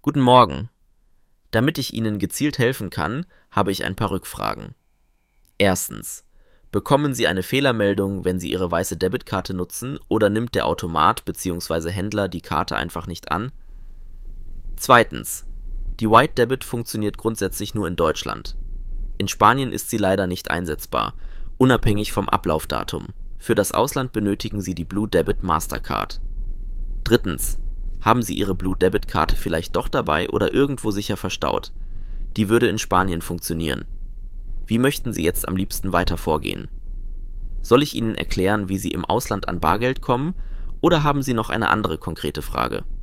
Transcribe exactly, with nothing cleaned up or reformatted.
Guten Morgen. Damit ich Ihnen gezielt helfen kann, habe ich ein paar Rückfragen. Erstens. Bekommen Sie eine Fehlermeldung, wenn Sie Ihre weiße Debitkarte nutzen, oder nimmt der Automat bzw. Händler die Karte einfach nicht an? Zweitens. Die White Debit funktioniert grundsätzlich nur in Deutschland. In Spanien ist sie leider nicht einsetzbar, unabhängig vom Ablaufdatum. Für das Ausland benötigen Sie die Blue Debit Mastercard. Drittens. Haben Sie Ihre Blue Debit Karte vielleicht doch dabei oder irgendwo sicher verstaut? Die würde in Spanien funktionieren. Wie möchten Sie jetzt am liebsten weiter vorgehen? Soll ich Ihnen erklären, wie Sie im Ausland an Bargeld kommen, oder haben Sie noch eine andere konkrete Frage?